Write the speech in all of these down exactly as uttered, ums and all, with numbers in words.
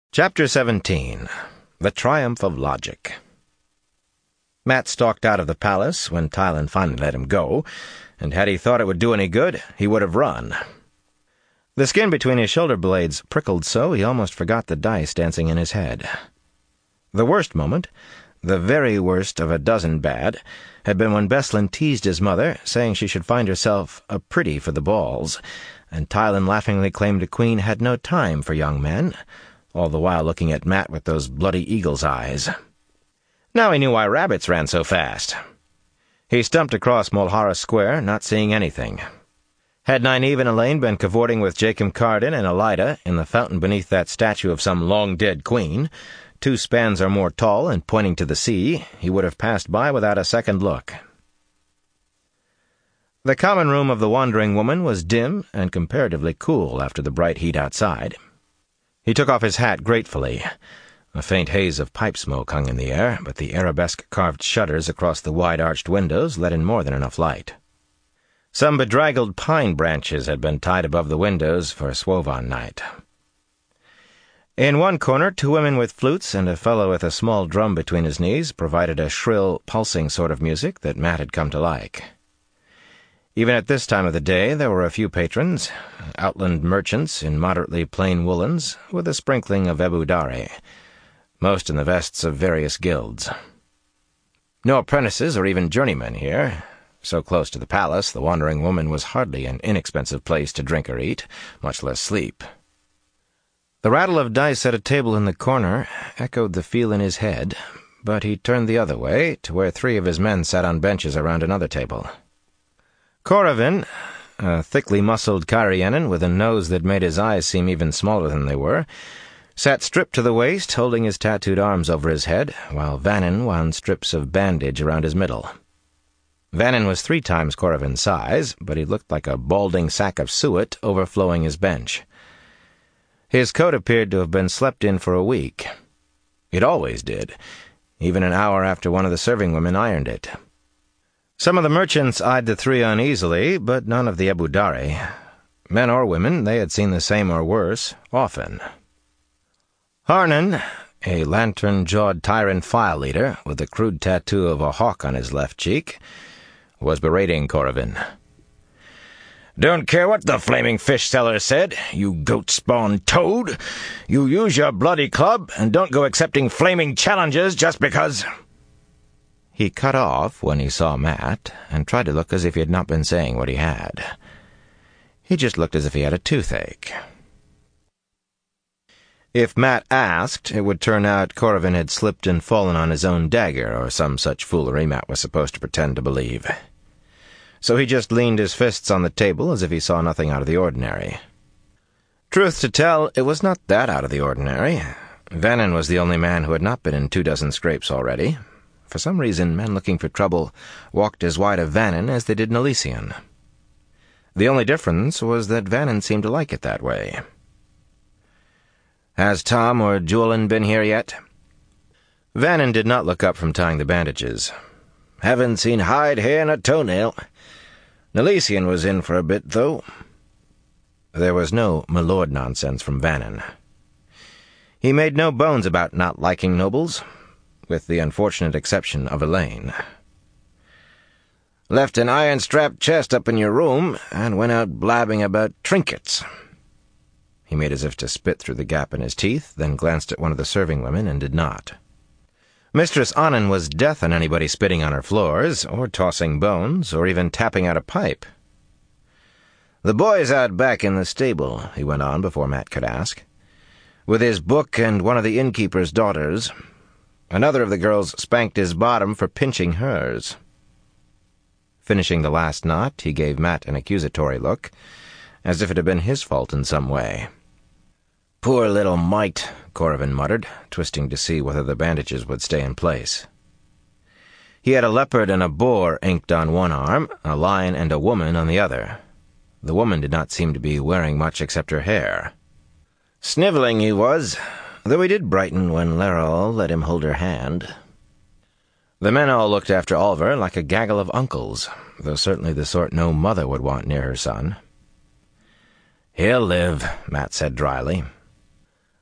Chapter seventeen. The Triumph of Logic. Matt stalked out of the palace when Tylan finally let him go, and had he thought it would do any good, he would have run. The skin between his shoulder blades prickled so he almost forgot the dice dancing in his head. The worst moment, the very worst of a dozen bad, had been when Beslan teased his mother, saying she should find herself a pretty for the balls, and Tylan laughingly claimed a queen had no time for young men, all the while looking at Matt with those bloody eagle's eyes. Now he knew why rabbits ran so fast. He stumped across Mulhara Square, not seeing anything. Had Nynaeve and Elaine been cavorting with Jacob Carden and Elida in the fountain beneath that statue of some long-dead queen, two spans or more tall and pointing to the sea, he would have passed by without a second look. The common room of the Wandering Woman was dim and comparatively cool after the bright heat outside. He took off his hat gratefully. A faint haze of pipe smoke hung in the air, but the arabesque-carved shutters across the wide-arched windows let in more than enough light. Some bedraggled pine branches had been tied above the windows for a Swovan night. In one corner, two women with flutes and a fellow with a small drum between his knees provided a shrill, pulsing sort of music that Matt had come to like. Even at this time of the day there were a few patrons, outland merchants in moderately plain woolens, with a sprinkling of Ebu Dari, most in the vests of various guilds. No apprentices or even journeymen here. So close to the palace, the Wandering Woman was hardly an inexpensive place to drink or eat, much less sleep. The rattle of dice at a table in the corner echoed the feel in his head, but he turned the other way, to where three of his men sat on benches around another table. Koravin, a thickly muscled Karianan with a nose that made his eyes seem even smaller than they were, sat stripped to the waist, holding his tattooed arms over his head, while Vannin wound strips of bandage around his middle. Vannin was three times Koravin's size, but he looked like a balding sack of suet overflowing his bench. His coat appeared to have been slept in for a week. It always did, even an hour after one of the serving women ironed it. Some of the merchants eyed the three uneasily, but none of the Ebu Dari. Men or women, they had seen the same or worse, often. Harnan, a lantern-jawed tyrant file leader with a crude tattoo of a hawk on his left cheek, was berating Koravin. "Don't care what the flaming fish seller said, you goat-spawned toad. You use your bloody club, and don't go accepting flaming challenges just because—" He cut off when he saw Matt, and tried to look as if he had not been saying what he had. He just looked as if he had a toothache. If Matt asked, it would turn out Koravin had slipped and fallen on his own dagger, or some such foolery Matt was supposed to pretend to believe. So he just leaned his fists on the table as if he saw nothing out of the ordinary. Truth to tell, it was not that out of the ordinary. Vannin was the only man who had not been in two dozen scrapes already. For some reason, men looking for trouble walked as wide of Vannin as they did Nalisian. The only difference was that Vannin seemed to like it that way. "Has Tom or Julian been here yet?" Vannin did not look up from tying the bandages. "Haven't seen hide, hair, and a toenail. Nalisian was in for a bit, though." There was no milord nonsense from Vannin. He made no bones about not liking nobles, with the unfortunate exception of Elaine. "Left an iron-strapped chest up in your room, and went out blabbing about trinkets." He made as if to spit through the gap in his teeth, then glanced at one of the serving women and did not. Mistress Annan was death on anybody spitting on her floors, or tossing bones, or even tapping out a pipe. "The boy's out back in the stable," he went on before Matt could ask, "with his book and one of the innkeeper's daughters. Another of the girls spanked his bottom for pinching hers." Finishing the last knot, he gave Matt an accusatory look, as if it had been his fault in some way. "Poor little mite," Koravin muttered, twisting to see whether the bandages would stay in place. He had a leopard and a boar inked on one arm, a lion and a woman on the other. The woman did not seem to be wearing much except her hair. "Snivelling he was, though he did brighten when Lerol let him hold her hand." The men all looked after Oliver like a gaggle of uncles, though certainly the sort no mother would want near her son. "He'll live," Matt said dryly.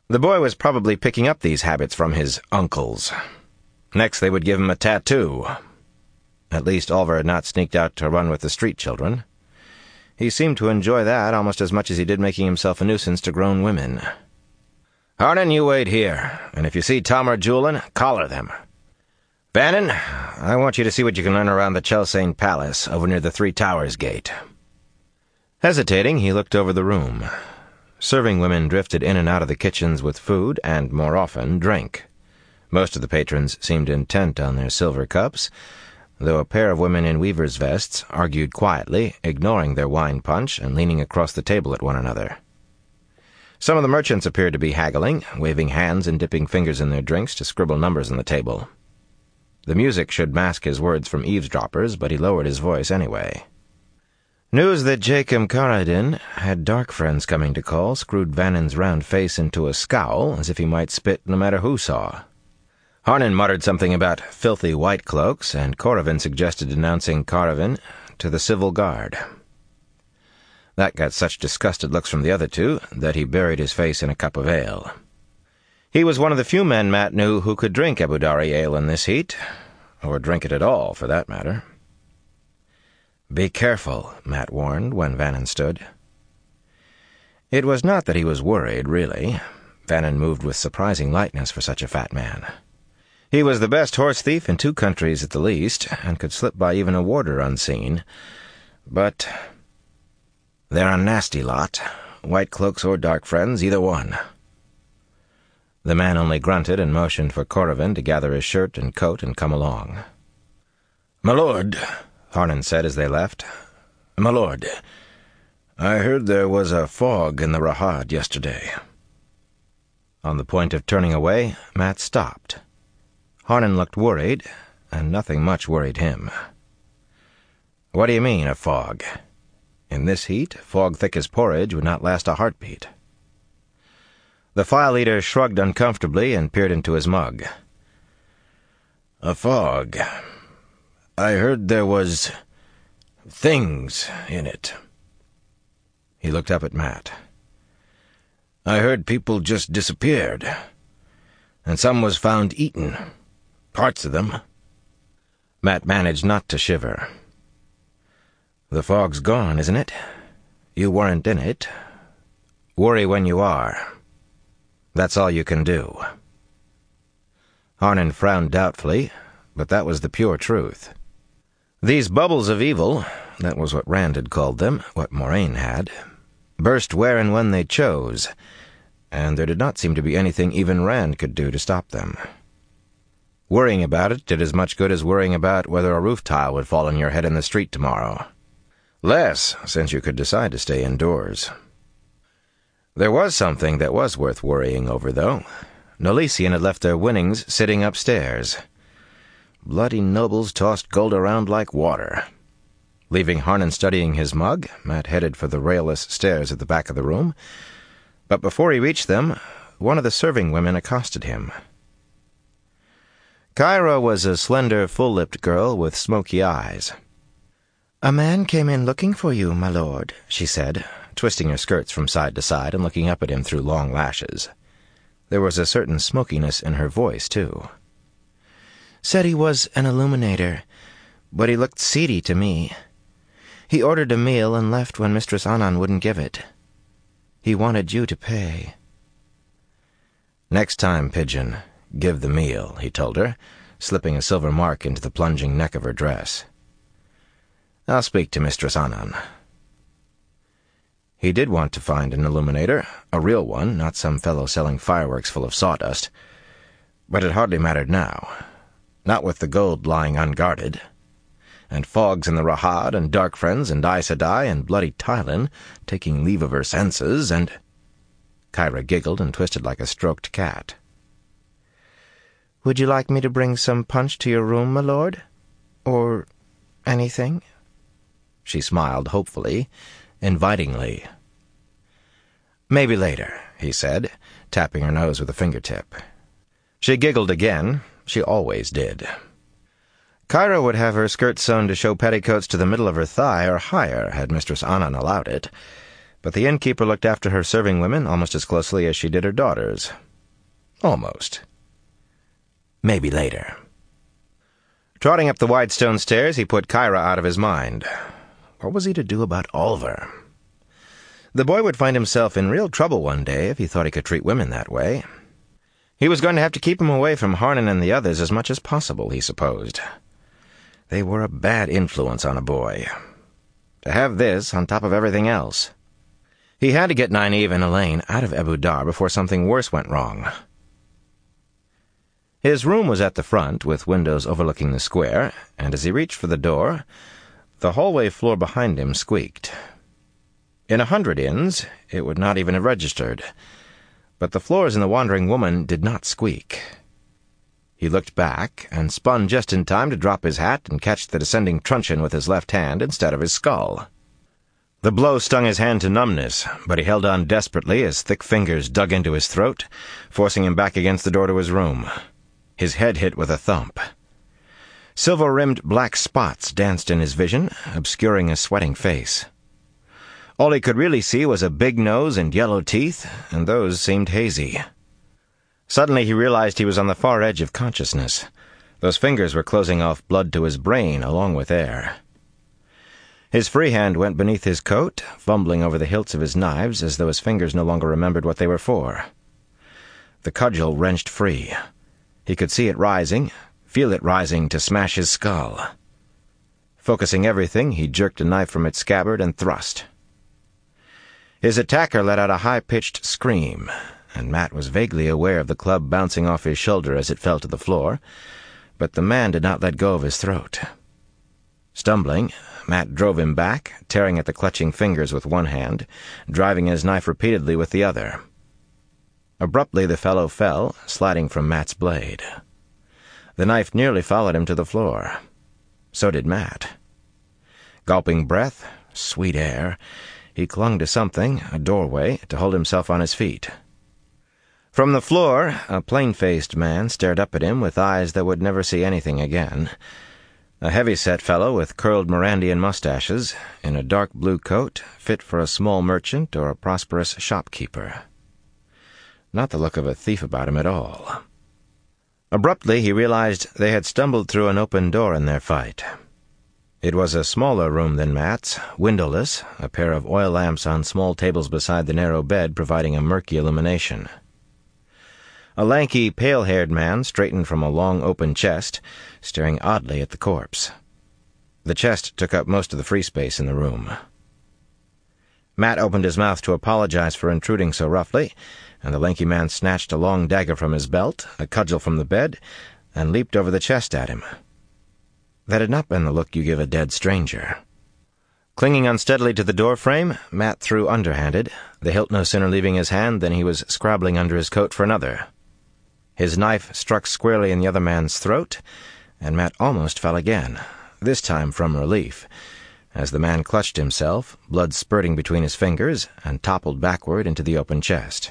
The boy was probably picking up these habits from his uncles. Next they would give him a tattoo. At least Oliver had not sneaked out to run with the street children. He seemed to enjoy that almost as much as he did making himself a nuisance to grown women. "Harnan, you wait here, and if you see Tom or Julian, collar them. Bannon, I want you to see what you can learn around the Chelsane Palace, over near the Three Towers gate." Hesitating, he looked over the room. Serving women drifted in and out of the kitchens with food, and, more often, drink. Most of the patrons seemed intent on their silver cups, though a pair of women in weavers' vests argued quietly, ignoring their wine punch and leaning across the table at one another. Some of the merchants appeared to be haggling, waving hands and dipping fingers in their drinks to scribble numbers on the table. The music should mask his words from eavesdroppers, but he lowered his voice anyway. News that Jacob Carradine had dark friends coming to call screwed Vannon's round face into a scowl, as if he might spit no matter who saw. Harnan muttered something about filthy white cloaks, and Corrivan suggested denouncing Carradine to the civil guard. That got such disgusted looks from the other two that he buried his face in a cup of ale. He was one of the few men Matt knew who could drink Abu Dari ale in this heat, or drink it at all, for that matter. "Be careful," Matt warned when Vannon stood. It was not that he was worried, really. Vannon moved with surprising lightness for such a fat man. He was the best horse thief in two countries at the least, and could slip by even a warder unseen. But they're a nasty lot, white cloaks or dark friends, either one. The man only grunted and motioned for Corrivan to gather his shirt and coat and come along. "My lord," Harnan said as they left, "My lord, I heard there was a fog in the Rahad yesterday." On the point of turning away, Matt stopped. Harnan looked worried, and nothing much worried him. "What do you mean, a fog? In this heat, fog thick as porridge would not last a heartbeat." The file eater shrugged uncomfortably and peered into his mug. "A fog. I heard there was things in it." He looked up at Matt. "I heard people just disappeared, and some was found eaten. Parts of them." Matt managed not to shiver. "The fog's gone, isn't it? You weren't in it. Worry when you are. That's all you can do." Harnan frowned doubtfully, but that was the pure truth. These bubbles of evil, that was what Rand had called them, what Moraine had, burst where and when they chose, and there did not seem to be anything even Rand could do to stop them. Worrying about it did as much good as worrying about whether a roof tile would fall on your head in the street tomorrow. Less, since you could decide to stay indoors. There was something that was worth worrying over, though. Nolesian had left their winnings sitting upstairs. Bloody nobles tossed gold around like water. Leaving Harnan studying his mug, Matt headed for the railless stairs at the back of the room, but before he reached them, one of the serving women accosted him. Kyra was a slender, full-lipped girl with smoky eyes. "A man came in looking for you, my lord," she said, twisting her skirts from side to side and looking up at him through long lashes. There was a certain smokiness in her voice, too. "Said he was an illuminator, but he looked seedy to me. He ordered a meal and left when Mistress Annan wouldn't give it. He wanted you to pay." "Next time, Pigeon, give the meal," he told her, slipping a silver mark into the plunging neck of her dress. "I'll speak to Mistress Annan." He did want to find an illuminator, a real one, not some fellow selling fireworks full of sawdust. But it hardly mattered now. Not with the gold lying unguarded. And fogs in the Rahad, and dark friends, and Aes Sedai, and bloody Tylin, taking leave of her senses, and... Kyra giggled and twisted like a stroked cat. "Would you like me to bring some punch to your room, my lord? Or anything?" She smiled hopefully, invitingly. "Maybe later," he said, tapping her nose with a fingertip. She giggled again. She always did. Kyra would have her skirt sewn to show petticoats to the middle of her thigh or higher had Mistress Annan allowed it, but the innkeeper looked after her serving women almost as closely as she did her daughters. Almost. Maybe later. Trotting up the wide stone stairs, he put Kyra out of his mind. What was he to do about Oliver? The boy would find himself in real trouble one day if he thought he could treat women that way. He was going to have to keep him away from Harnan and the others as much as possible, he supposed. They were a bad influence on a boy. To have this on top of everything else. He had to get Nynaeve and Elaine out of Abu Dar before something worse went wrong. His room was at the front, with windows overlooking the square, and as he reached for the door, the hallway floor behind him squeaked. In a hundred inns, it would not even have registered, but the floors in The Wandering Woman did not squeak. He looked back, and spun just in time to drop his hat and catch the descending truncheon with his left hand instead of his skull. The blow stung his hand to numbness, but he held on desperately as thick fingers dug into his throat, forcing him back against the door to his room. His head hit with a thump. Silver-rimmed black spots danced in his vision, obscuring his sweating face. All he could really see was a big nose and yellow teeth, and those seemed hazy. Suddenly he realized he was on the far edge of consciousness. Those fingers were closing off blood to his brain along with air. His free hand went beneath his coat, fumbling over the hilts of his knives as though his fingers no longer remembered what they were for. The cudgel wrenched free. He could see it rising, feel it rising to smash his skull. Focusing everything, he jerked a knife from its scabbard and thrust. His attacker let out a high-pitched scream, and Matt was vaguely aware of the club bouncing off his shoulder as it fell to the floor, but the man did not let go of his throat. Stumbling, Matt drove him back, tearing at the clutching fingers with one hand, driving his knife repeatedly with the other. Abruptly the fellow fell, sliding from Matt's blade. The knife nearly followed him to the floor. So did Matt. Gulping breath, sweet air, he clung to something, a doorway, to hold himself on his feet. From the floor, a plain-faced man stared up at him with eyes that would never see anything again. A heavy-set fellow with curled Mirandian mustaches, in a dark blue coat, fit for a small merchant or a prosperous shopkeeper. Not the look of a thief about him at all. Abruptly he realized they had stumbled through an open door in their fight. It was a smaller room than Matt's, windowless, a pair of oil lamps on small tables beside the narrow bed providing a murky illumination. A lanky, pale-haired man straightened from a long open chest, staring oddly at the corpse. The chest took up most of the free space in the room. Matt opened his mouth to apologize for intruding so roughly, and the lanky man snatched a long dagger from his belt, a cudgel from the bed, and leaped over the chest at him. That had not been the look you give a dead stranger. Clinging unsteadily to the doorframe, Matt threw underhanded, the hilt no sooner leaving his hand than he was scrabbling under his coat for another. His knife struck squarely in the other man's throat, and Matt almost fell again, this time from relief, as the man clutched himself, blood spurting between his fingers, and toppled backward into the open chest.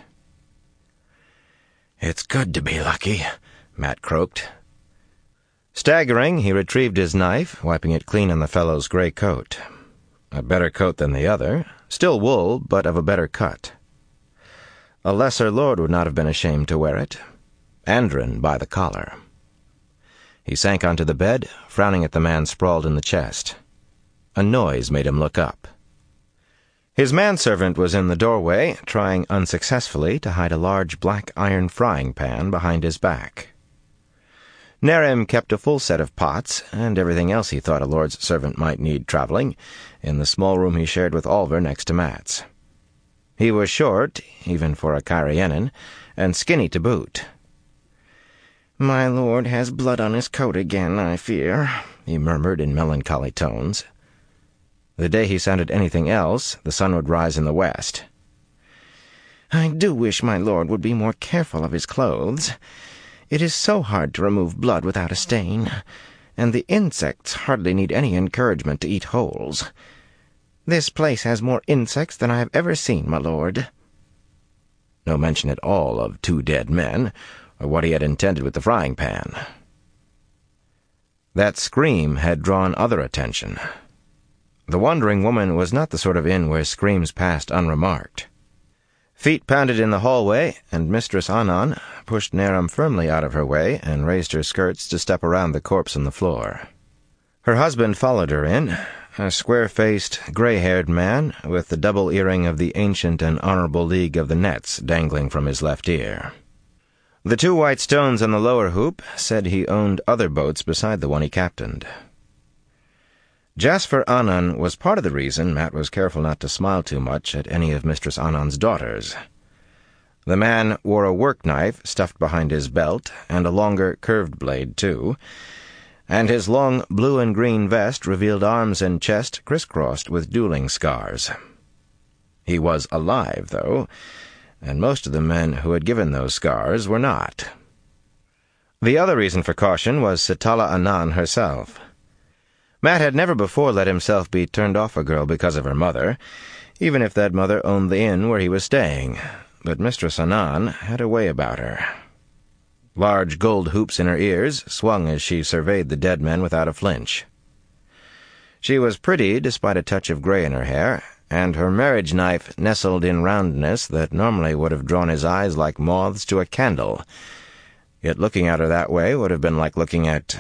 "It's good to be lucky," Matt croaked. Staggering, he retrieved his knife, wiping it clean on the fellow's gray coat. A better coat than the other, still wool, but of a better cut. A lesser lord would not have been ashamed to wear it. Andren by the collar. He sank onto the bed, frowning at the man sprawled in the chest. A noise made him look up. His manservant was in the doorway, trying unsuccessfully to hide a large black iron frying pan behind his back. Nerim kept a full set of pots, and everything else he thought a lord's servant might need traveling, in the small room he shared with Olver next to Matt's. He was short, even for a Cairienin, and skinny to boot. "My lord has blood on his coat again, I fear," he murmured in melancholy tones. The day he sounded anything else, the sun would rise in the west. "I do wish my lord would be more careful of his clothes. It is so hard to remove blood without a stain, and the insects hardly need any encouragement to eat holes. This place has more insects than I have ever seen, my lord." No mention at all of two dead men, or what he had intended with the frying pan. That scream had drawn other attention. The Wandering Woman was not the sort of inn where screams passed unremarked. Feet pounded in the hallway, and Mistress Annan pushed Naram firmly out of her way and raised her skirts to step around the corpse on the floor. Her husband followed her in, a square-faced, gray-haired man with the double earring of the Ancient and Honorable League of the Nets dangling from his left ear. The two white stones on the lower hoop said he owned other boats beside the one he captained. Jasper Annan was part of the reason Matt was careful not to smile too much at any of Mistress Annan's daughters. The man wore a work-knife stuffed behind his belt, and a longer, curved blade, too, and his long blue and green vest revealed arms and chest crisscrossed with dueling scars. He was alive, though, and most of the men who had given those scars were not. The other reason for caution was Sitala Annan herself. Matt had never before let himself be turned off a girl because of her mother, even if that mother owned the inn where he was staying, but Mistress Annan had a way about her. Large gold hoops in her ears swung as she surveyed the dead men without a flinch. She was pretty despite a touch of gray in her hair, and her marriage knife nestled in roundness that normally would have drawn his eyes like moths to a candle. Yet looking at her that way would have been like looking at...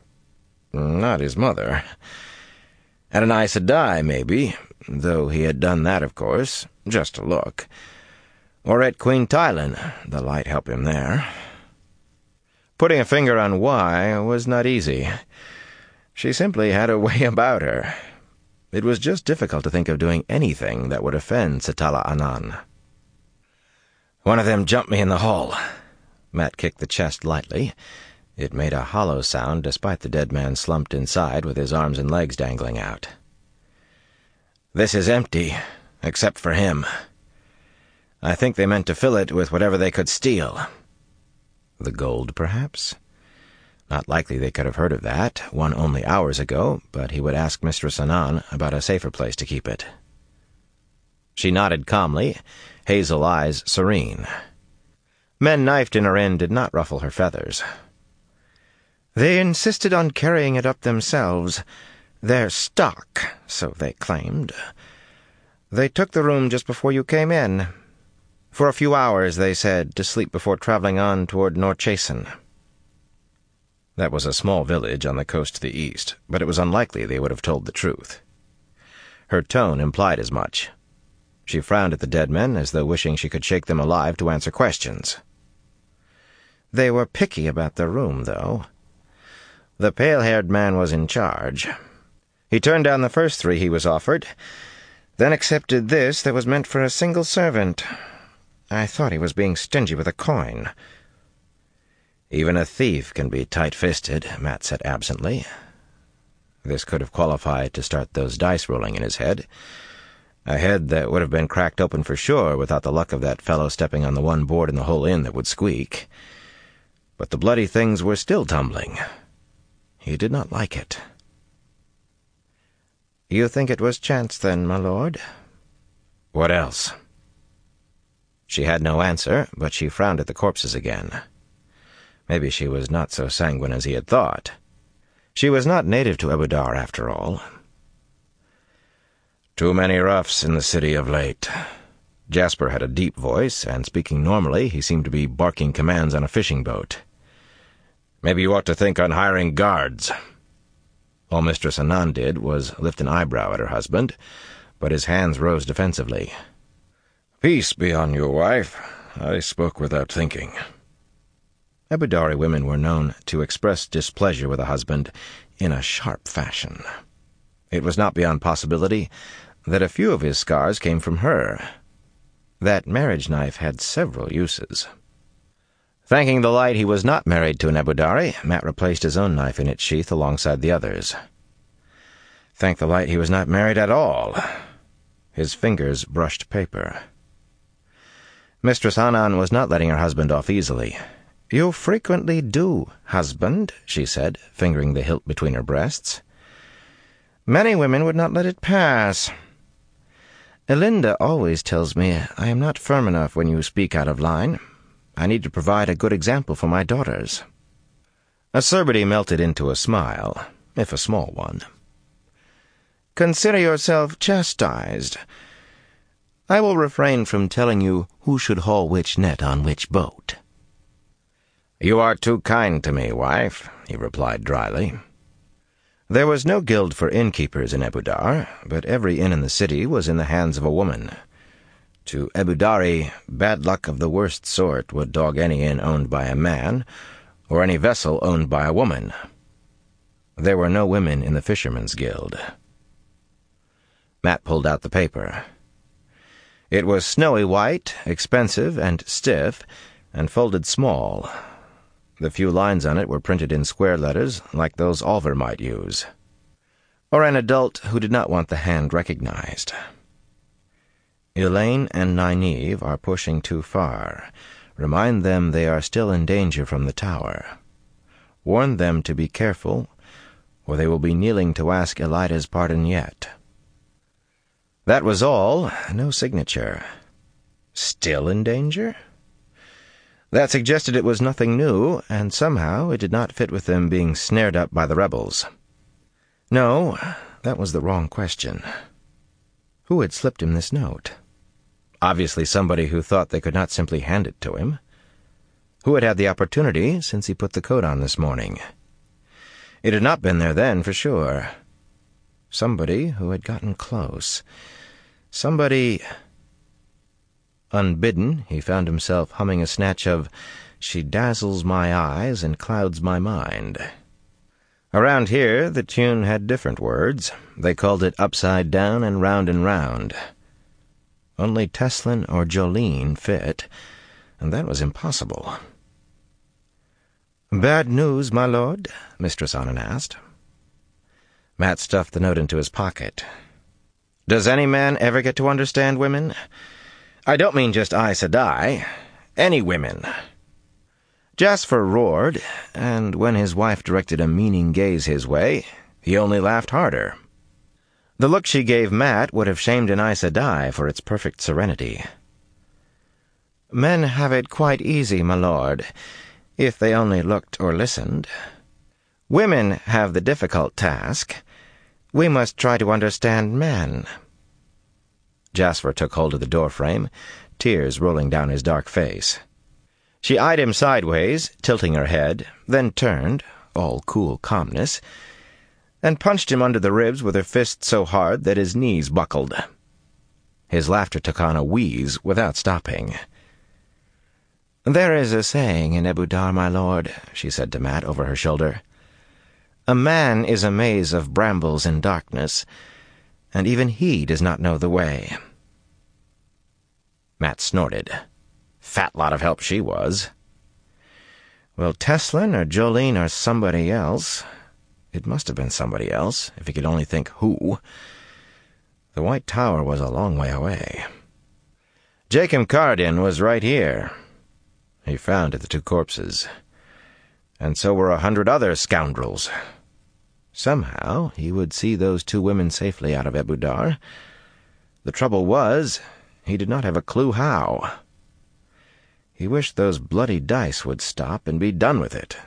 not his mother. At an Aes Sedai, maybe, though he had done that, of course, just to look. Or at Queen Tylin, the light helped him there. Putting a finger on why was not easy. She simply had a way about her. It was just difficult to think of doing anything that would offend Sitala Annan. "One of them jumped me in the hall." Matt kicked the chest lightly. It made a hollow sound despite the dead man slumped inside with his arms and legs dangling out. "This is empty, except for him. I think they meant to fill it with whatever they could steal." The gold, perhaps? Not likely they could have heard of that, won only hours ago, but he would ask Mistress Annan about a safer place to keep it. She nodded calmly, hazel eyes serene. Men knifed in her inn did not ruffle her feathers. "They insisted on carrying it up themselves. Their stock, so they claimed. They took the room just before you came in. For a few hours, they said, to sleep before traveling on toward Norchasen." That was a small village on the coast to the east, but it was unlikely they would have told the truth. Her tone implied as much. She frowned at the dead men as though wishing she could shake them alive to answer questions. They were picky about the room, though. The pale-haired man was in charge. He turned down the first three he was offered, then accepted this that was meant for a single servant. I thought he was being stingy with a coin. "Even a thief can be tight-fisted," Matt said absently. This could have qualified to start those dice rolling in his head, a head that would have been cracked open for sure without the luck of that fellow stepping on the one board in the whole inn that would squeak. But the bloody things were still tumbling. He did not like it. "You think it was chance, then, my lord?" "What else?" She had no answer, but she frowned at the corpses again. Maybe she was not so sanguine as he had thought. She was not native to Ebudar, after all. "Too many roughs in the city of late." Jasper had a deep voice, and speaking normally, he seemed to be barking commands on a fishing boat. "Maybe you ought to think on hiring guards." All Mistress Annan did was lift an eyebrow at her husband, but his hands rose defensively. "Peace be on you, wife. I spoke without thinking." Ebudari women were known to express displeasure with a husband in a sharp fashion. It was not beyond possibility that a few of his scars came from her. That marriage knife had several uses. Thanking the light he was not married to an Ebudari, Matt replaced his own knife in its sheath alongside the others. Thank the light he was not married at all. His fingers brushed paper. Mistress Annan was not letting her husband off easily. "You frequently do, husband," she said, fingering the hilt between her breasts. "Many women would not let it pass. Elinda always tells me I am not firm enough when you speak out of line. I need to provide a good example for my daughters." Acerbity melted into a smile, if a small one. consider yourself chastised. I will refrain from telling you who should haul which net on which boat." "You are too kind to me, wife," he replied dryly. There was no guild for innkeepers in Abu Dar, but every inn in the city was in the hands of a woman. To Abu Dari, bad luck of the worst sort would dog any inn owned by a man, or any vessel owned by a woman. There were no women in the Fishermen's Guild. Matt pulled out the paper. It was snowy white, expensive, and stiff, and folded small. The few lines on it were printed in square letters, like those Oliver might use, or an adult who did not want the hand recognized. "Elaine and Nynaeve are pushing too far. Remind them they are still in danger from the tower. Warn them to be careful, or they will be kneeling to ask Elaida's pardon yet." That was all, no signature. Still in danger? That suggested it was nothing new, and somehow it did not fit with them being snared up by the rebels. No, that was the wrong question. Who had slipped him this note? Obviously somebody who thought they could not simply hand it to him. Who had had the opportunity since he put the coat on this morning? It had not been there then, for sure. Somebody who had gotten close. Somebody... Unbidden, he found himself humming a snatch of "She dazzles my eyes and clouds my mind." Around here, the tune had different words. They called it Upside Down and Round and Round. Only Teslin or Jolene fit, and that was impossible. "Bad news, my lord?" Mistress Annan asked. Matt stuffed the note into his pocket. "Does any man ever get to understand women? I don't mean just Aes Sedai. Any women." Jasper roared, and when his wife directed a meaning gaze his way, he only laughed harder. The look she gave Matt would have shamed an Aes Sedai for its perfect serenity. "Men have it quite easy, my lord, if they only looked or listened. Women have the difficult task. We must try to understand men." Jasper took hold of the doorframe, tears rolling down his dark face. She eyed him sideways, tilting her head, then turned, all cool calmness, and punched him under the ribs with her fist so hard that his knees buckled. His laughter took on a wheeze without stopping. "There is a saying in Abu Dar, my lord," she said to Matt over her shoulder. "A man is a maze of brambles and darkness, and even he does not know the way." Matt snorted. Fat lot of help she was. Well, Teslin or Jolene or somebody else. It must have been somebody else, if he could only think who. The White Tower was a long way away. Jacob Carradine was right here. He frowned at the two corpses. And so were a hundred other scoundrels. Somehow he would see those two women safely out of Abu Dar. The trouble was, he did not have a clue how. He wished those bloody dice would stop and be done with it.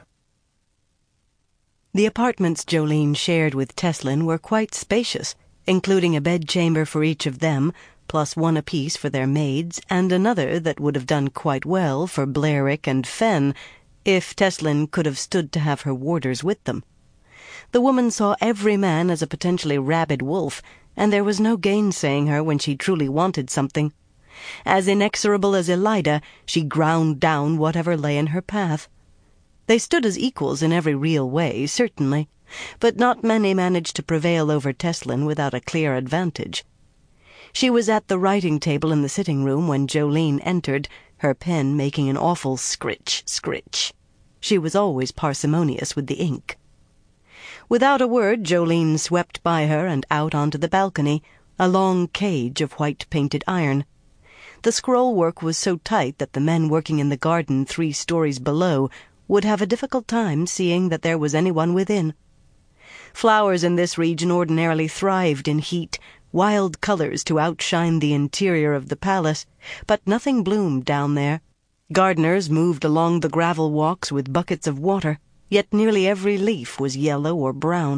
The apartments Jolene shared with Teslin were quite spacious, including a bedchamber for each of them, plus one apiece for their maids, and another that would have done quite well for Blarick and Fen, if Teslin could have stood to have her warders with them. The woman saw every man as a potentially rabid wolf, and there was no gainsaying her when she truly wanted something. As inexorable as Elaida, she ground down whatever lay in her path. They stood as equals in every real way, certainly, but not many managed to prevail over Teslin without a clear advantage. She was at the writing table in the sitting-room when Jolene entered, her pen making an awful scritch, scritch. She was always parsimonious with the ink. Without a word, Jolene swept by her and out onto the balcony, a long cage of white-painted iron. The scroll-work was so tight that the men working in the garden three stories below would have a difficult time seeing that there was anyone within. Flowers in this region ordinarily thrived in heat, wild colors to outshine the interior of the palace, but nothing bloomed down there. Gardeners moved along the gravel walks with buckets of water, yet nearly every leaf was yellow or brown.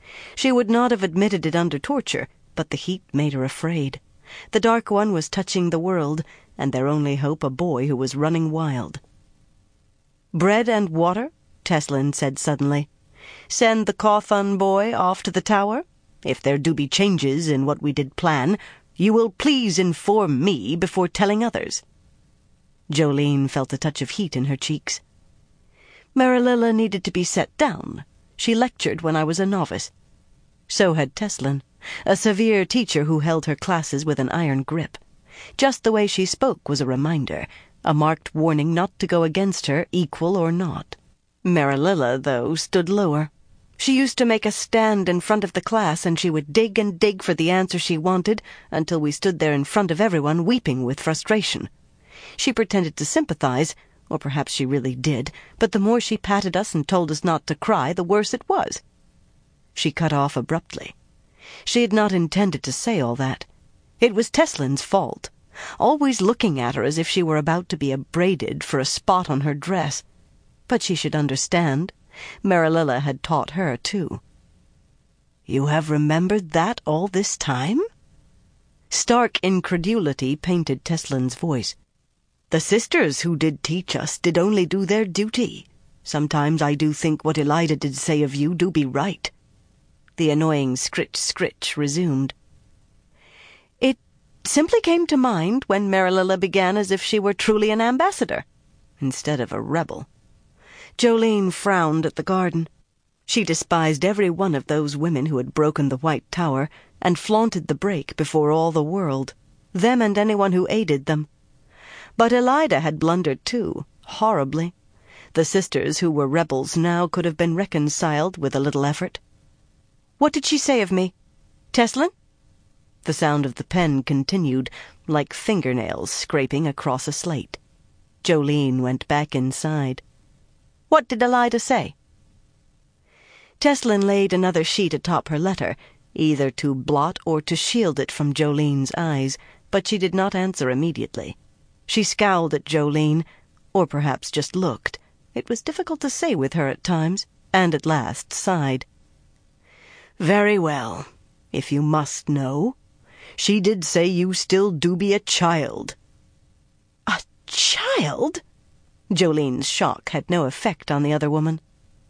She would not have admitted it under torture, but the heat made her afraid. The Dark One was touching the world, and their only hope a boy who was running wild. "Bread and water?" Teslin said suddenly. "Send the Cawthon boy off to the tower? If there do be changes in what we did plan, you will please inform me before telling others." Jolene felt a touch of heat in her cheeks. "Marillilla needed to be set down. She lectured when I was a novice." So had Teslin, a severe teacher who held her classes with an iron grip. Just the way she spoke was a reminder, a marked warning not to go against her, equal or not. Marillilla, though, stood lower. She used to make us stand in front of the class, and she would dig and dig for the answer she wanted until we stood there in front of everyone weeping with frustration. She pretended to sympathize, or perhaps she really did, but the more she patted us and told us not to cry, the worse it was. She cut off abruptly. She had not intended to say all that. It was Teslin's fault, always looking at her as if she were about to be upbraided for a spot on her dress. But she should understand. Marillilla had taught her, too. "You have remembered that all this time?" Stark incredulity painted Teslin's voice. "The sisters who did teach us did only do their duty. Sometimes I do think what Elida did say of you do be right." The annoying scritch-scritch resumed. "It simply came to mind when Marillilla began as if she were truly an ambassador, instead of a rebel." Jolene frowned at the garden. She despised every one of those women who had broken the White Tower and flaunted the break before all the world, them and anyone who aided them. But Elida had blundered too, horribly. The sisters who were rebels now could have been reconciled with a little effort. "What did she say of me? Teslin?" The sound of the pen continued, like fingernails scraping across a slate. Jolene went back inside. "What did Elida say?" Teslin laid another sheet atop her letter, either to blot or to shield it from Jolene's eyes, but she did not answer immediately. She scowled at Jolene, or perhaps just looked. It was difficult to say with her at times, and at last sighed. "Very well, if you must know. She did say you still do be a child." "A child?" Jolene's shock had no effect on the other woman.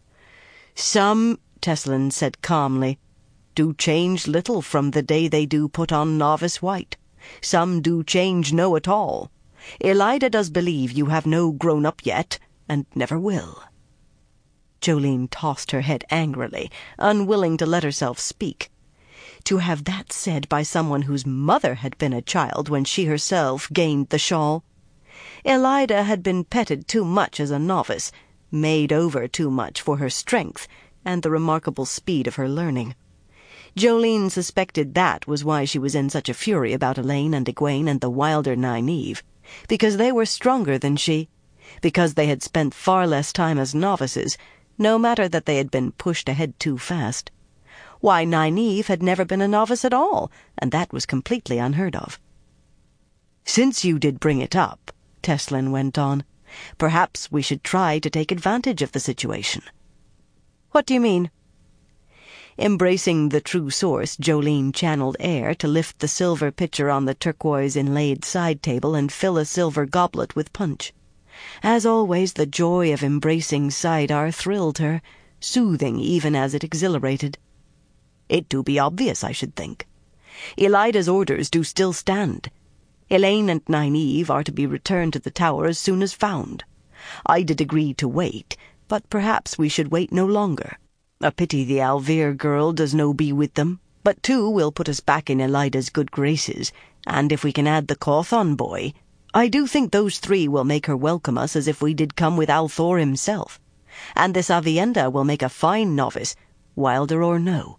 "Some," Teslin said calmly, "do change little from the day they do put on novice white. Some do change no at all. Elida does believe you have no grown up yet, and never will." Jolene tossed her head angrily, unwilling to let herself speak. To have that said by someone whose mother had been a child when she herself gained the shawl. Elida had been petted too much as a novice, made over too much for her strength and the remarkable speed of her learning. Jolene suspected that was why she was in such a fury about Elaine and Egwene and the wilder Nynaeve, because they were stronger than she, because they had spent far less time as novices, no matter that they had been pushed ahead too fast. Why, Nynaeve had never been a novice at all, and that was completely unheard of. "Since you did bring it up," Teslin went on, "perhaps we should try to take advantage of the situation." "What do you mean?" Embracing the true source, Jolene channeled air to lift the silver pitcher on the turquoise-inlaid side table and fill a silver goblet with punch. As always, the joy of embracing Saidar thrilled her, soothing even as it exhilarated. "It do be obvious, I should think. Elida's orders do still stand. Elaine and Nynaeve are to be returned to the tower as soon as found. I did agree to wait, but perhaps we should wait no longer. A pity the Alvear girl does no be with them, but two will put us back in Elida's good graces, and if we can add the Cawthon boy, I do think those three will make her welcome us as if we did come with Althor himself. And this Avienda will make a fine novice, wilder or no."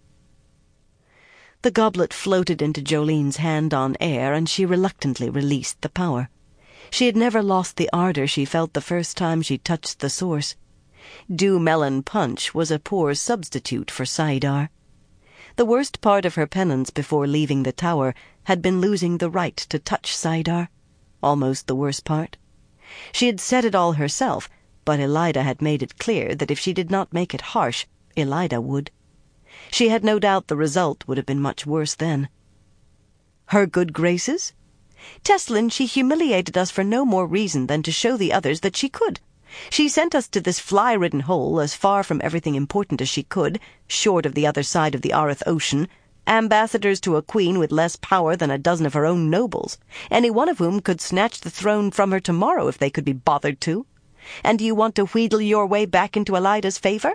The goblet floated into Jolene's hand on air, and she reluctantly released the power. She had never lost the ardor she felt the first time she touched the source. Dew melon punch was a poor substitute for Saidar. The worst part of her penance before leaving the tower had been losing the right to touch Saidar. Almost the worst part. She had said it all herself, but Elida had made it clear that if she did not make it harsh, Elida would. She had no doubt the result would have been much worse then. Her good graces? Teslin, she humiliated us for no more reason than to show the others that she could. She sent us to this fly-ridden hole as far from everything important as she could, short of the other side of the Arith Ocean, ambassadors to a queen with less power than a dozen of her own nobles, any one of whom could snatch the throne from her tomorrow if they could be bothered to. And do you want to wheedle your way back into Elida's favour?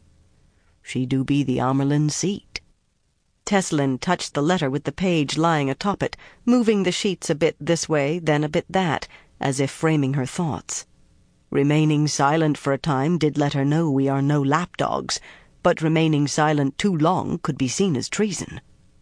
She do be the Amerlin seat. Teslin touched the letter with the page lying atop it, moving the sheets a bit this way, then a bit that, as if framing her thoughts. Remaining silent for a time did let her know we are no lapdogs, but remaining silent too long could be seen as treason.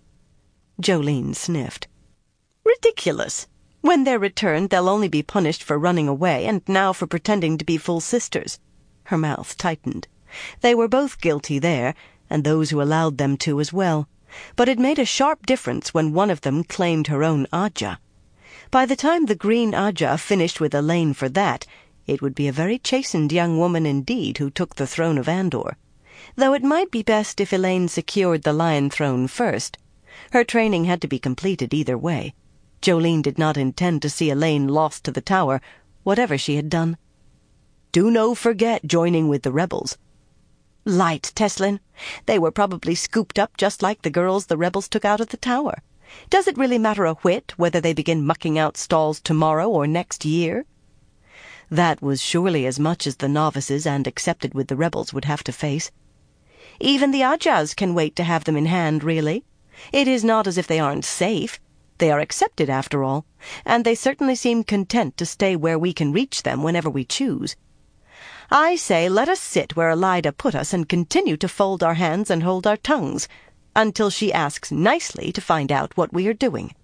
Jolene sniffed. Ridiculous! When they're returned, they'll only be punished for running away, and now for pretending to be full sisters. Her mouth tightened. They were both guilty there, and those who allowed them to as well. But it made a sharp difference when one of them claimed her own Ajah. By the time the green Ajah finished with Elaine for that, it would be a very chastened young woman indeed who took the throne of Andor. Though it might be best if Elaine secured the Lion Throne first. Her training had to be completed either way. Jolene did not intend to see Elaine lost to the Tower, whatever she had done. Do no forget joining with the rebels. Light, Teslin. They were probably scooped up just like the girls the rebels took out of the Tower. Does it really matter a whit whether they begin mucking out stalls tomorrow or next year? That was surely as much as the novices and accepted with the rebels would have to face. Even the Ajahs can wait to have them in hand, really. It is not as if they aren't safe. They are accepted, after all, and they certainly seem content to stay where we can reach them whenever we choose. I say let us sit where Elida put us and continue to fold our hands and hold our tongues, until she asks nicely to find out what we are doing.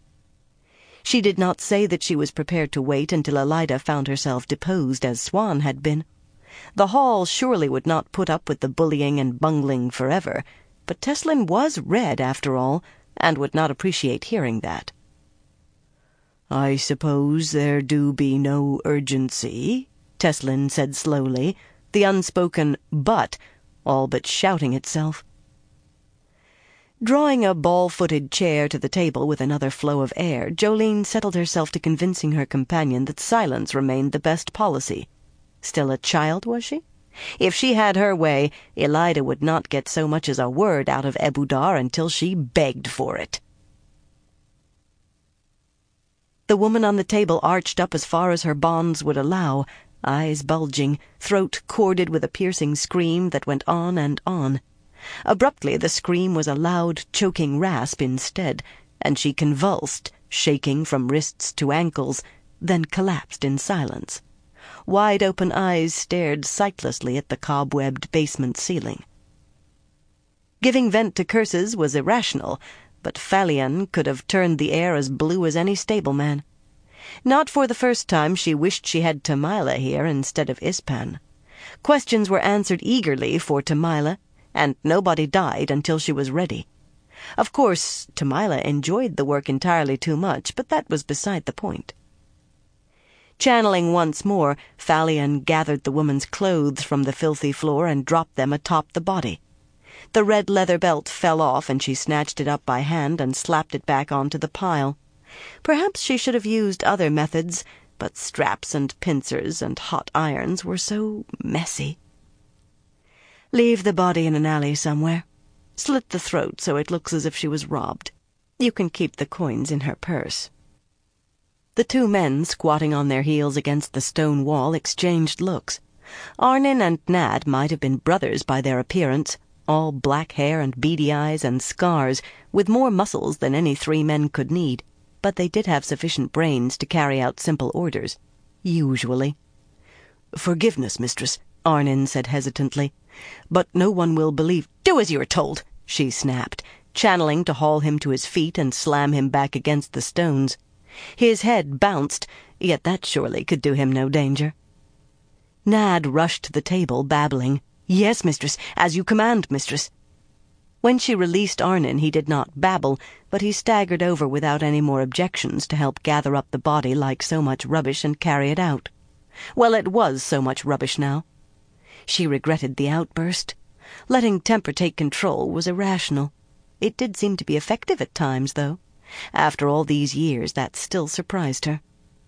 She did not say that she was prepared to wait until Elida found herself deposed as Swan had been. The Hall surely would not put up with the bullying and bungling forever, but Teslin was red, after all, and would not appreciate hearing that. "I suppose there do be no urgency," Teslin said slowly, the unspoken "but" all but shouting itself. Drawing a ball-footed chair to the table with another flow of air, Jolene settled herself to convincing her companion that silence remained the best policy. Still a child, was she? If she had her way, Elida would not get so much as a word out of Ebudar until she begged for it. The woman on the table arched up as far as her bonds would allow, eyes bulging, throat corded with a piercing scream that went on and on. Abruptly the scream was a loud, choking rasp instead, and she convulsed, shaking from wrists to ankles, then collapsed in silence. Wide-open eyes stared sightlessly at the cobwebbed basement ceiling. Giving vent to curses was irrational, but Phalion could have turned the air as blue as any stableman. Not for the first time she wished she had Tamila here instead of Ispan. Questions were answered eagerly for Tamila, and nobody died until she was ready. Of course, Tamila enjoyed the work entirely too much, but that was beside the point. Channeling once more, Phalion gathered the woman's clothes from the filthy floor and dropped them atop the body. The red leather belt fell off, and she snatched it up by hand and slapped it back onto the pile. Perhaps she should have used other methods, but straps and pincers and hot irons were so messy. Leave the body in an alley somewhere. Slit the throat so it looks as if she was robbed. You can keep the coins in her purse. The two men, squatting on their heels against the stone wall, exchanged looks. Arnin and Nad might have been brothers by their appearance, all black hair and beady eyes and scars, with more muscles than any three men could need, but they did have sufficient brains to carry out simple orders, usually. "Forgiveness, mistress," Arnin said hesitantly, "but no one will believe—" "Do as you are told," she snapped, channeling to haul him to his feet and slam him back against the stones. His head bounced, yet that surely could do him no danger. Nad rushed to the table, babbling, "Yes, mistress, as you command, mistress." When she released Arnin, he did not babble, but he staggered over without any more objections to help gather up the body like so much rubbish and carry it out. Well, it was so much rubbish now. She regretted the outburst. Letting temper take control was irrational. It did seem to be effective at times, though. After all these years, that still surprised her.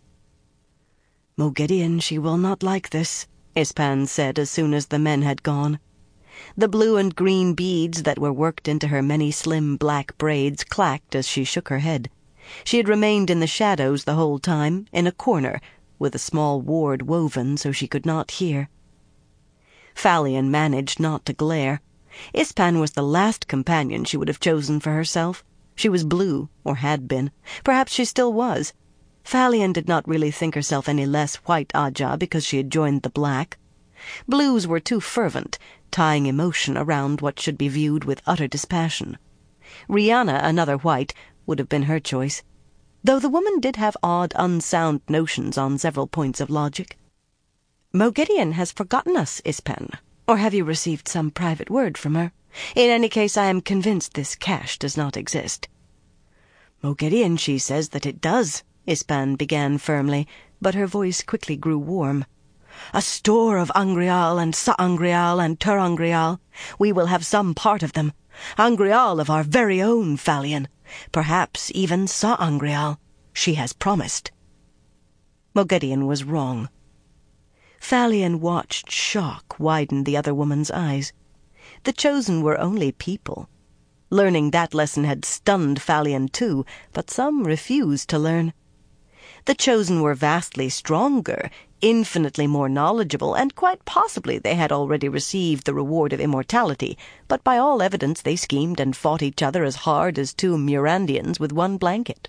"Moghedien, she will not like this," Ispan said as soon as the men had gone. The blue and green beads that were worked into her many slim black braids clacked as she shook her head. She had remained in the shadows the whole time, in a corner, with a small ward woven so she could not hear. Phalion managed not to glare. Ispan was the last companion she would have chosen for herself. She was blue, or had been. Perhaps she still was. Phalion did not really think herself any less white Ajah because she had joined the black. Blues were too fervent, tying emotion around what should be viewed with utter dispassion. Rihanna, another white, would have been her choice, though the woman did have odd, unsound notions on several points of logic. "Moghedien has forgotten us, Ispan. Or have you received some private word from her? In any case, I am convinced this cache does not exist." "Moghedien, she says that it does," Ispan began firmly, but her voice quickly grew warm. "A store of Angreal and Sa'angreal and Turangreal. We will have some part of them. Angreal of our very own, Phalion. Perhaps even Sa'angreal. She has promised." Moghedien was wrong. Phalion watched shock widen the other woman's eyes. The Chosen were only people. Learning that lesson had stunned Phalion too, but some refused to learn. The Chosen were vastly stronger, infinitely more knowledgeable, and quite possibly they had already received the reward of immortality, but by all evidence they schemed and fought each other as hard as two Murandians with one blanket.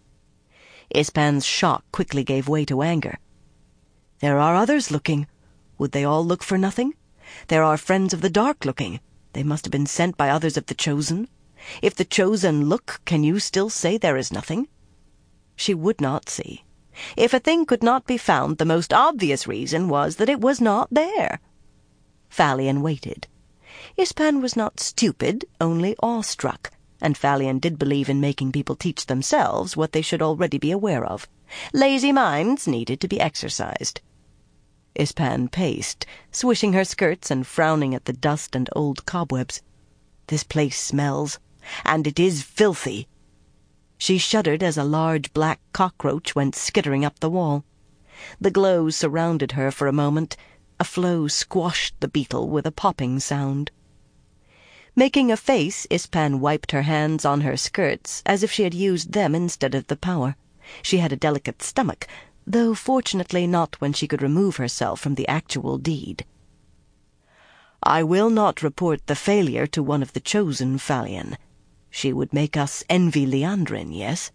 Ispan's shock quickly gave way to anger. "There are others looking. Would they all look for nothing? There are friends of the dark looking. They must have been sent by others of the Chosen. If the Chosen look, can you still say there is nothing?" She would not see. If a thing could not be found, the most obvious reason was that it was not there. Phalion waited. Ispan was not stupid, only awestruck, and Phalion did believe in making people teach themselves what they should already be aware of. Lazy minds needed to be exercised. Ispan paced, swishing her skirts and frowning at the dust and old cobwebs. "This place smells, and it is filthy." She shuddered as a large black cockroach went skittering up the wall. The glow surrounded her for a moment. A flow squashed the beetle with a popping sound. Making a face, Ispan wiped her hands on her skirts as if she had used them instead of the power. She had a delicate stomach, though fortunately not when she could remove herself from the actual deed. "I will not report the failure to one of the Chosen, Phalion. She would make us envy Liandrin, yes?"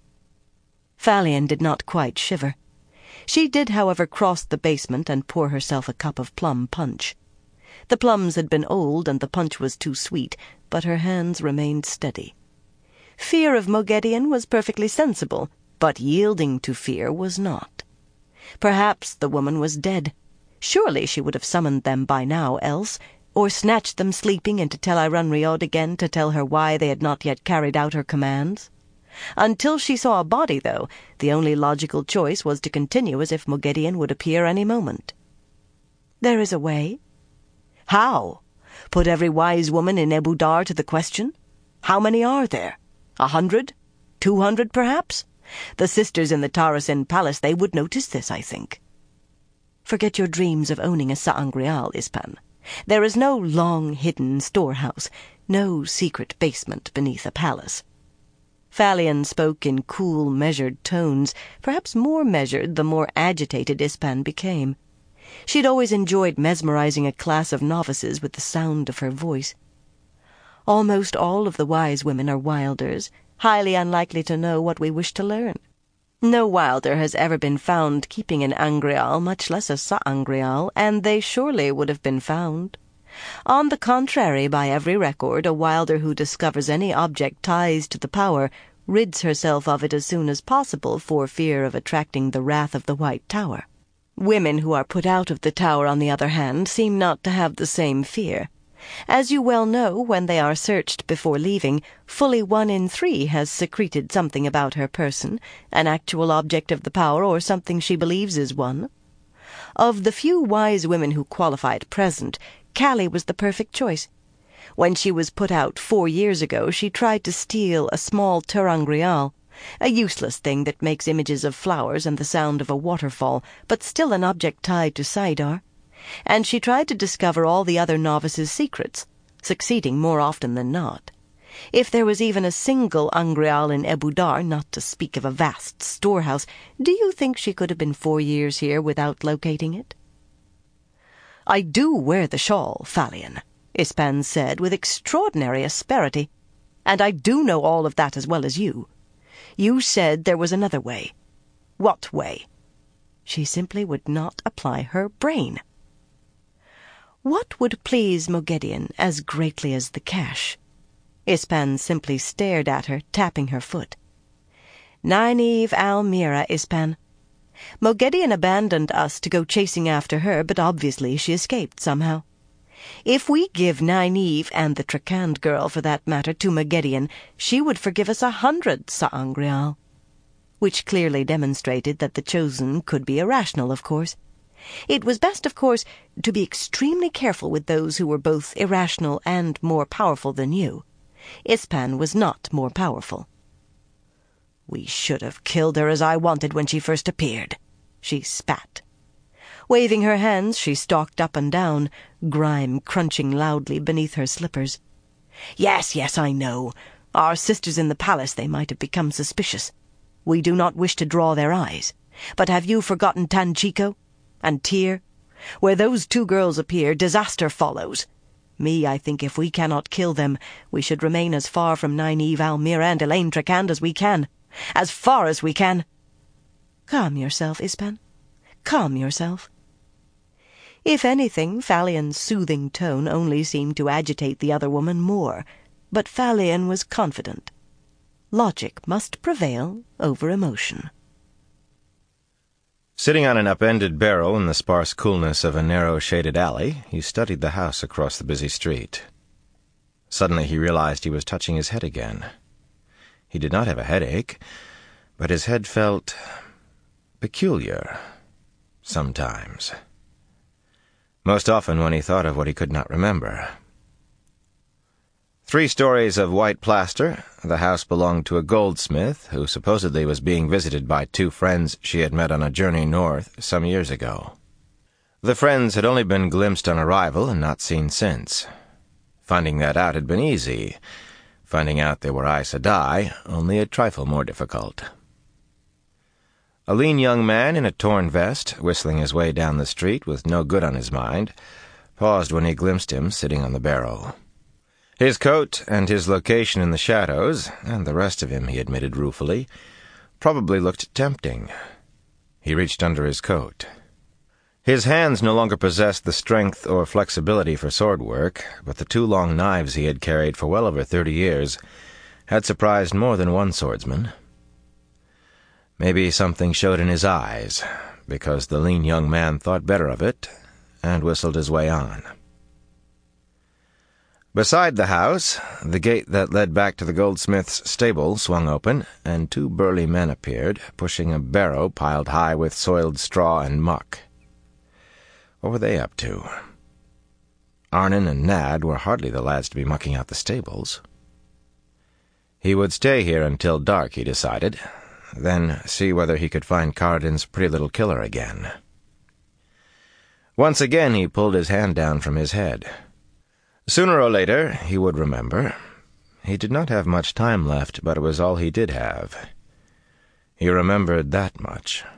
Phalion did not quite shiver. She did, however, cross the basement and pour herself a cup of plum punch. The plums had been old and the punch was too sweet, but her hands remained steady. Fear of Moghedien was perfectly sensible, but yielding to fear was not. Perhaps the woman was dead. Surely she would have summoned them by now else, or snatched them sleeping into Tel Iranriod again to tell her why they had not yet carried out her commands. Until she saw a body, though, the only logical choice was to continue as if Moghedien would appear any moment. "There is a way." "How? Put every wise woman in Abu Dar to the question? How many are there? A hundred? Two hundred, perhaps? The sisters in the Tarasin Palace, they would notice this, I think." "Forget your dreams of owning a Sa'angreal, Ispan. There is no long-hidden storehouse, no secret basement beneath a palace." Phalion spoke in cool, measured tones, perhaps more measured the more agitated Ispan became. She had always enjoyed mesmerizing a class of novices with the sound of her voice. "Almost all of the wise women are wilders, highly unlikely to know what we wish to learn. No wilder has ever been found keeping an Angreal, much less a Sa'angreal, and they surely would have been found. On the contrary, by every record, a wilder who discovers any object ties to the power rids herself of it as soon as possible for fear of attracting the wrath of the White Tower. Women who are put out of the tower, on the other hand, seem not to have the same fear. As you well know, when they are searched before leaving, fully one in three has secreted something about her person, an actual object of the power or something she believes is one. Of the few wise women who qualify at present, Callie was the perfect choice. When she was put out four years ago, she tried to steal a small ter'angreal, a useless thing that makes images of flowers and the sound of a waterfall, but still an object tied to Saidar. And she tried to discover all the other novices' secrets, succeeding more often than not. If there was even a single angreal in Ebou Dar, not to speak of a vast storehouse, do you think she could have been four years here without locating it? "I do wear the shawl, Falion," Ispan said with extraordinary asperity, "and I do know all of that as well as you. You said there was another way. What way?" She simply would not apply her brain. What would please Moghedien as greatly as the cash? Ispan simply stared at her, tapping her foot. "Nynaeve Almira, Ispan. Moghedien abandoned us to go chasing after her, but obviously she escaped somehow. If we give Nynaeve, and the Trakand girl for that matter, to Moghedien, she would forgive us a hundred sa'angreal." Which clearly demonstrated that the chosen could be irrational, of course. It was best, of course, to be extremely careful with those who were both irrational and more powerful than you. Ispan was not more powerful. "We should have killed her as I wanted when she first appeared," she spat. Waving her hands, she stalked up and down, grime crunching loudly beneath her slippers. "Yes, yes, I know. Our sisters in the palace, they might have become suspicious. We do not wish to draw their eyes. But have you forgotten Tanchico? And Tyr? Where those two girls appear, disaster follows. Me, I think if we cannot kill them, we should remain as far from Nynaeve Almira and Elaine Trakand as we can. As far as we can." "Calm yourself, Ispan. Calm yourself." If anything, Falion's soothing tone only seemed to agitate the other woman more, but Falion was confident. Logic must prevail over emotion. Sitting on an upended barrel in the sparse coolness of a narrow shaded alley, he studied the house across the busy street. Suddenly he realized he was touching his head again. He did not have a headache, but his head felt peculiar sometimes. Most often when he thought of what he could not remember. Three stories of white plaster, the house belonged to a goldsmith who supposedly was being visited by two friends she had met on a journey north some years ago. The friends had only been glimpsed on arrival and not seen since. Finding that out had been easy. Finding out they were Aes Sedai, only a trifle more difficult. A lean young man in a torn vest, whistling his way down the street with no good on his mind, paused when he glimpsed him sitting on the barrel. His coat and his location in the shadows, and the rest of him, he admitted ruefully, probably looked tempting. He reached under his coat. His hands no longer possessed the strength or flexibility for sword work, but the two long knives he had carried for well over thirty years had surprised more than one swordsman. Maybe something showed in his eyes, because the lean young man thought better of it and whistled his way on. Beside the house, the gate that led back to the goldsmith's stable swung open, and two burly men appeared, pushing a barrow piled high with soiled straw and muck. What were they up to? Arnon and Nad were hardly the lads to be mucking out the stables. He would stay here until dark, he decided, then see whether he could find Karadin's pretty little killer again. Once again he pulled his hand down from his head. Sooner or later, he would remember. He did not have much time left, but it was all he did have. He remembered that much.